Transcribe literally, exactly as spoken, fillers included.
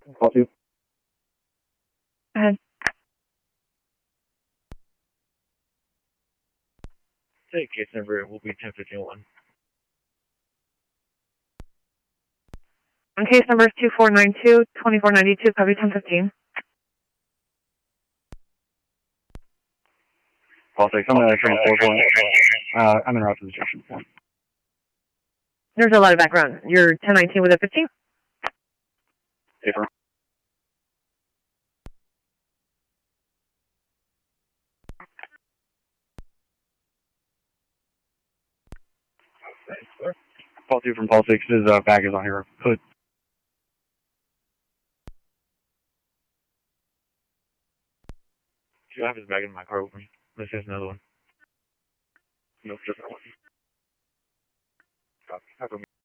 Call two. Go ahead. Say case number will be ten fifty-one. On case number is two four nine two, twenty-four ninety-two, copy ten fifteen. Call six. I'm going to train four four. Uh, I'm in route to the junction. There's a lot of background. You're ten nineteen with a fifteen? Paper. Call two from Paul six. His uh, bag is on your hood. Do I have his bag in my car with me? This is another one. Nope, just that one. Copy. Have a